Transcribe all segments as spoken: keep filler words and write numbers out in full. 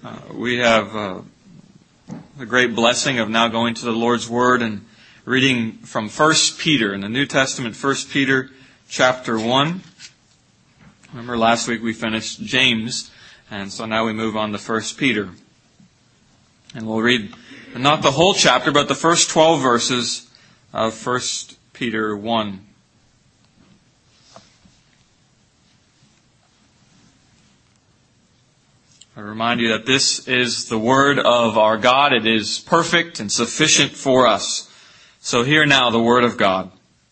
Uh, we have uh, the great blessing of now going to the Lord's Word and reading from First Peter in the New Testament, First Peter chapter one. Remember last week we finished James, and so now we move on to First Peter. And we'll read not the whole chapter, but the first twelve verses of First Peter one. I remind you that this is the Word of our God. It is perfect and sufficient for us. So hear now the Word of God.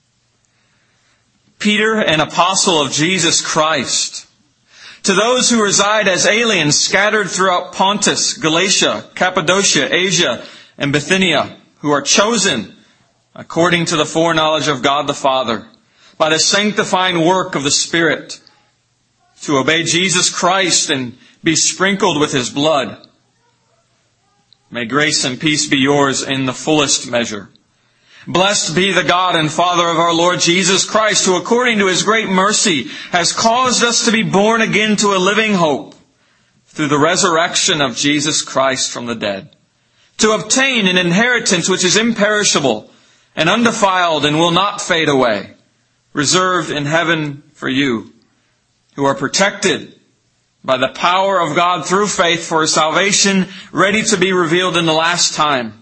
Peter, an apostle of Jesus Christ, to those who reside as aliens scattered throughout Pontus, Galatia, Cappadocia, Asia, and Bithynia, who are chosen according to the foreknowledge of God the Father, by the sanctifying work of the Spirit, to obey Jesus Christ and be sprinkled with His blood. May grace and peace be yours in the fullest measure. Blessed be the God and Father of our Lord Jesus Christ, who according to His great mercy has caused us to be born again to a living hope through the resurrection of Jesus Christ from the dead, to obtain an inheritance which is imperishable and undefiled and will not fade away, reserved in heaven for you, who are protected by the power of God through faith for salvation, ready to be revealed in the last time.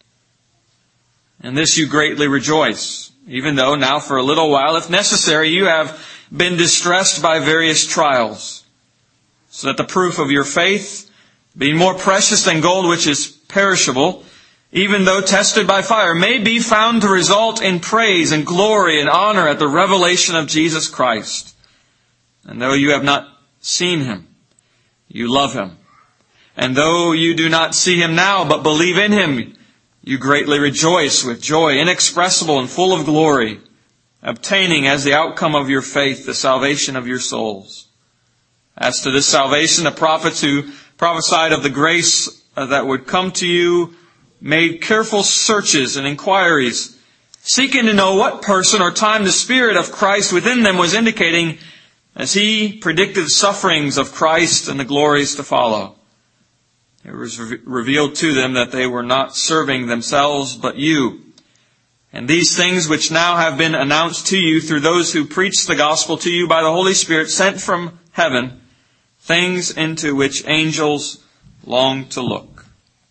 In this you greatly rejoice, even though now for a little while, if necessary, you have been distressed by various trials, so that the proof of your faith, being more precious than gold which is perishable, even though tested by fire, may be found to result in praise and glory and honor at the revelation of Jesus Christ. And though you have not seen Him, you love Him. And though you do not see Him now, but believe in Him, you greatly rejoice with joy inexpressible and full of glory, obtaining as the outcome of your faith the salvation of your souls. As to this salvation, the prophets who prophesied of the grace that would come to you made careful searches and inquiries, seeking to know what person or time the Spirit of Christ within them was indicating as He predicted the sufferings of Christ and the glories to follow. It was re- revealed to them that they were not serving themselves, but you. And these things which now have been announced to you through those who preach the gospel to you by the Holy Spirit sent from heaven, things into which angels long to look.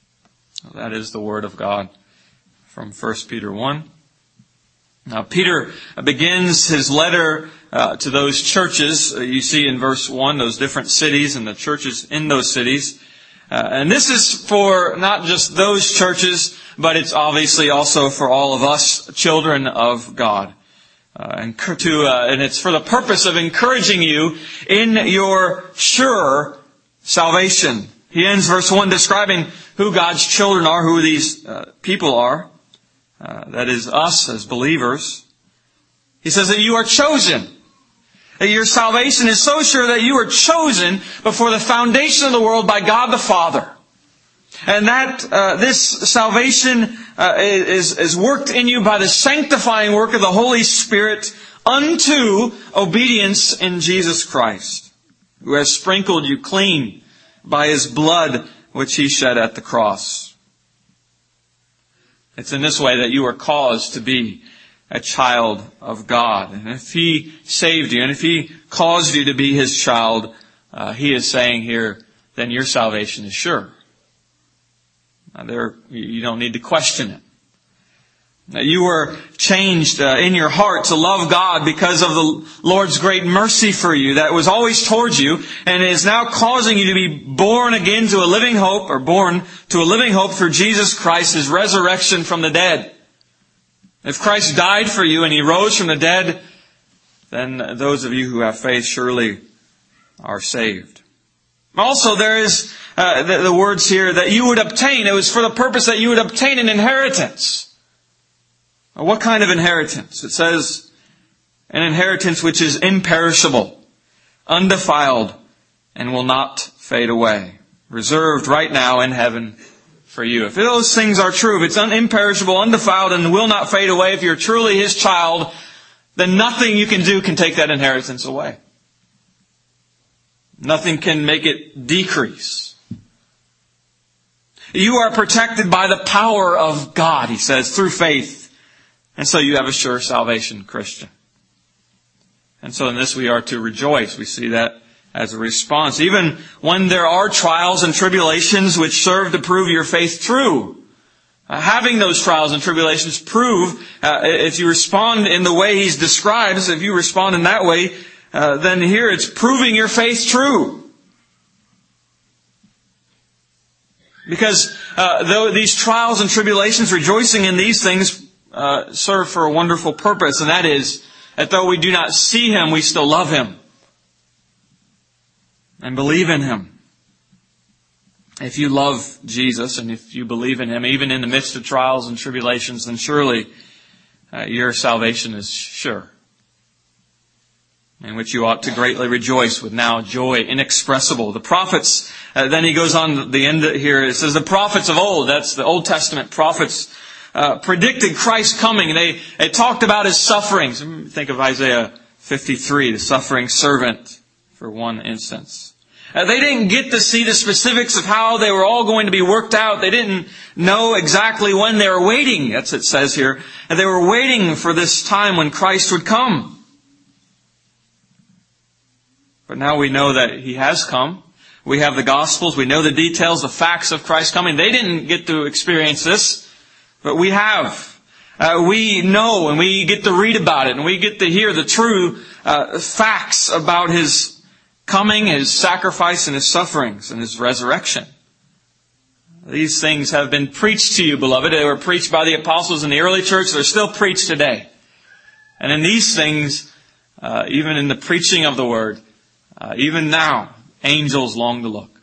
That is the Word of God from First Peter one. Now, Peter begins his letter uh, to those churches. Uh, you see in verse one, those different cities and the churches in those cities. Uh, and this is for not just those churches, but it's obviously also for all of us, children of God. Uh, and, to, uh, and it's for the purpose of encouraging you in your sure salvation. He ends verse one describing who God's children are, who these uh, people are. Uh, that is us as believers. He says that you are chosen. That your salvation is so sure that you are chosen before the foundation of the world by God the Father. And that uh, this salvation uh, is, is worked in you by the sanctifying work of the Holy Spirit unto obedience in Jesus Christ, who has sprinkled you clean by His blood which He shed at the cross. It's in this way that you are caused to be a child of God. And if He saved you, and if He caused you to be His child, uh, He is saying here, then your salvation is sure. Now there, you don't need to question it. Now you were changed uh, in your heart to love God because of the Lord's great mercy for you that was always towards you, and is now causing you to be born again to a living hope, or born to a living hope through Jesus Christ, His resurrection from the dead. If Christ died for you and He rose from the dead, then those of you who have faith surely are saved. Also, there is uh, the, the words here that you would obtain. It was for the purpose that you would obtain an inheritance. What kind of inheritance? It says, an inheritance which is imperishable, undefiled, and will not fade away. Reserved right now in heaven for you. If those things are true, if it's imperishable, undefiled, and will not fade away, if you're truly His child, then nothing you can do can take that inheritance away. Nothing can make it decrease. You are protected by the power of God, he says, through faith. And so you have a sure salvation, Christian. And so in this we are to rejoice. We see that as a response. Even when there are trials and tribulations which serve to prove your faith true. Uh, having those trials and tribulations prove, uh, if you respond in the way He describes, if you respond in that way, uh, then here it's proving your faith true. Because uh, though these trials and tribulations, rejoicing in these things, uh, serve for a wonderful purpose, and that is that though we do not see Him, we still love Him and believe in Him. If you love Jesus and if you believe in Him, even in the midst of trials and tribulations, then surely uh, your salvation is sure, in which you ought to greatly rejoice with now joy inexpressible. The prophets, uh, then he goes on at the end here, it says the prophets of old, that's the Old Testament prophets, uh, predicted Christ's coming. They, they talked about His sufferings. Think of Isaiah fifty-three, the suffering servant, for one instance. Uh, they didn't get to see the specifics of how they were all going to be worked out. They didn't know exactly when they were waiting, that's what it says here. And they were waiting for this time when Christ would come. But now we know that He has come. We have the Gospels. We know the details, the facts of Christ's coming. They didn't get to experience this, but we have. Uh, we know and we get to read about it and we get to hear the true uh, facts about His coming, His sacrifice and His sufferings and His resurrection. These things have been preached to you, beloved. They were preached by the apostles in the early church. They're still preached today. And in these things, uh, even in the preaching of the Word, Uh, even now, angels long to look.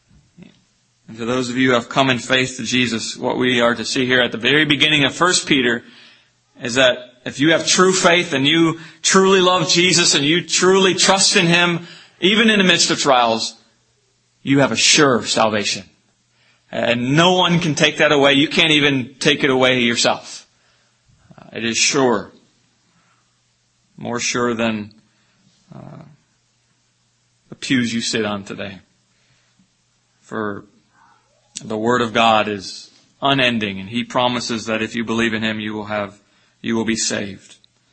And to those of you who have come in faith to Jesus, what we are to see here at the very beginning of First Peter is that if you have true faith and you truly love Jesus and you truly trust in Him, even in the midst of trials, you have a sure salvation. And no one can take that away. You can't even take it away yourself. Uh, it is sure. More sure than Uh, the pews you sit on today. For the Word of God is unending, and He promises that if you believe in Him, you will have, you will be saved.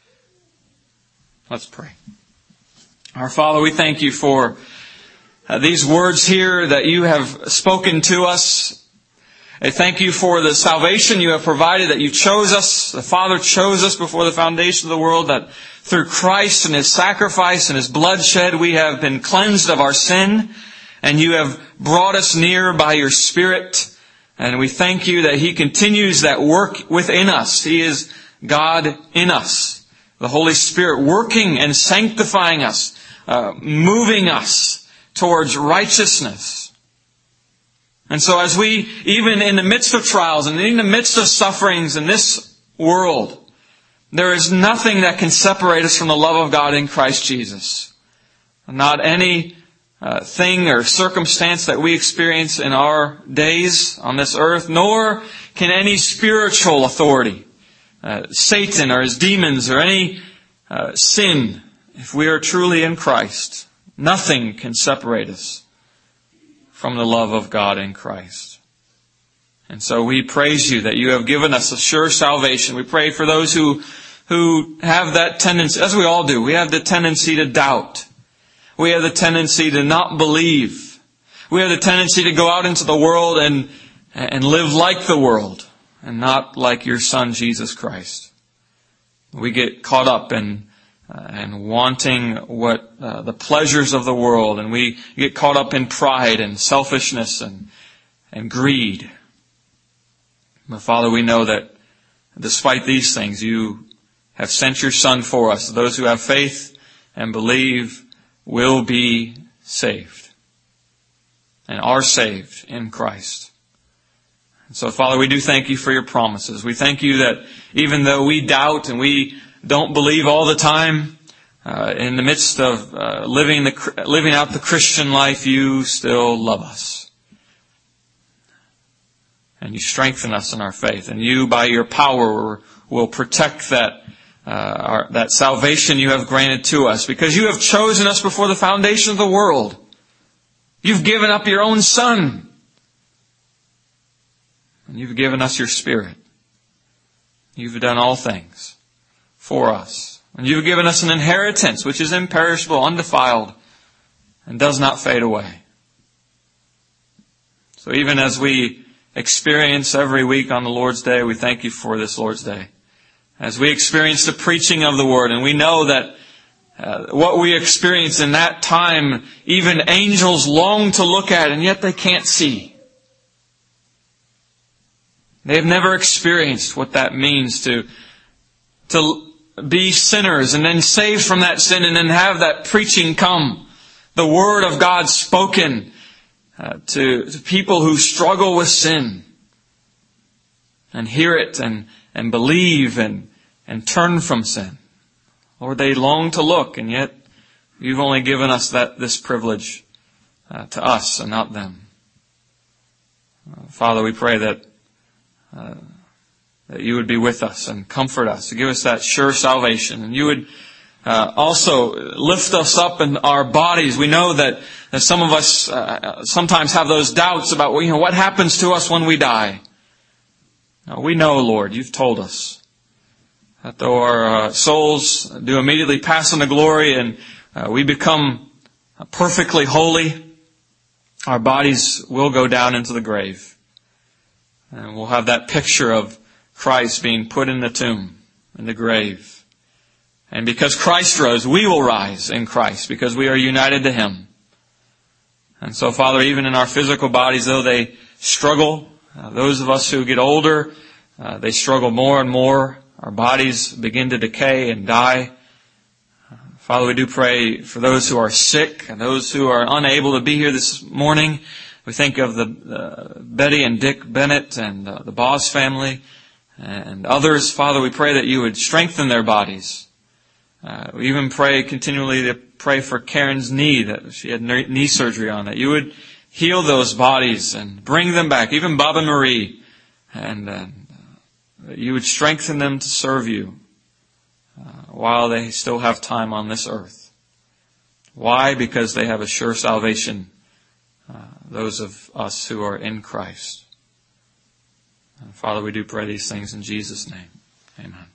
Let's pray. Our Father, we thank You for uh, these words here that You have spoken to us. I thank You for the salvation You have provided, that You chose us. The Father chose us before the foundation of the world, that through Christ and His sacrifice and His bloodshed, we have been cleansed of our sin, and You have brought us near by Your Spirit. And we thank You that He continues that work within us. He is God in us. The Holy Spirit working and sanctifying us, uh, moving us towards righteousness. And so as we, even in the midst of trials and in the midst of sufferings in this world, there is nothing that can separate us from the love of God in Christ Jesus. Not any uh, thing or circumstance that we experience in our days on this earth, nor can any spiritual authority, uh, Satan or his demons or any uh, sin, if we are truly in Christ, nothing can separate us from the love of God in Christ. And so we praise You that You have given us a sure salvation. We pray for those who who have that tendency, as we all do, we have the tendency to doubt. We have the tendency to not believe. We have the tendency to go out into the world and and live like the world and not like Your Son, Jesus Christ. We get caught up in uh, and wanting what uh, the pleasures of the world, and we get caught up in pride and selfishness and and greed. But Father, we know that despite these things, You have sent Your Son for us. Those who have faith and believe will be saved and are saved in Christ. And so, Father, we do thank You for Your promises. We thank You that even though we doubt and we don't believe all the time, uh, in the midst of uh, living the living out the Christian life, You still love us. And You strengthen us in our faith. And You, by Your power, will protect that Uh, our, that salvation You have granted to us, because You have chosen us before the foundation of the world. You've given up Your own Son. And you've given us your Spirit. You've done all things for us. And you've given us an inheritance which is imperishable, undefiled, and does not fade away. So even as we experience every week on the Lord's Day, we thank you for this Lord's Day. As we experience the preaching of the Word, and we know that uh, what we experience in that time, even angels long to look at, and yet they can't see. They have never experienced what that means to, to be sinners and then saved from that sin and then have that preaching come. The Word of God spoken uh, to, to people who struggle with sin. And hear it and, and believe and, and turn from sin. Lord, they long to look, and yet you've only given us that this privilege uh, to us and not them. Uh, Father, we pray that uh, that you would be with us and comfort us, to give us that sure salvation, and you would uh, also lift us up in our bodies. We know that, that some of us uh, sometimes have those doubts about, well, you know, what happens to us when we die. Now, we know, Lord, you've told us that though our uh, souls do immediately pass into glory and uh, we become perfectly holy, our bodies will go down into the grave. And we'll have that picture of Christ being put in the tomb, in the grave. And because Christ rose, we will rise in Christ because we are united to Him. And so, Father, even in our physical bodies, though they struggle, uh, those of us who get older, uh, they struggle more and more. Our bodies begin to decay and die. Uh, Father, we do pray for those who are sick and those who are unable to be here this morning. We think of the uh, Betty and Dick Bennett and uh, the Boss family and others. Father, we pray that you would strengthen their bodies. Uh, we even pray continually to pray for Karen's knee, that she had knee surgery on, that you would heal those bodies and bring them back, even Bob and Marie, and uh, that you would strengthen them to serve you uh, while they still have time on this earth. Why? Because they have a sure salvation, uh, those of us who are in Christ. And Father, we do pray these things in Jesus' name. Amen.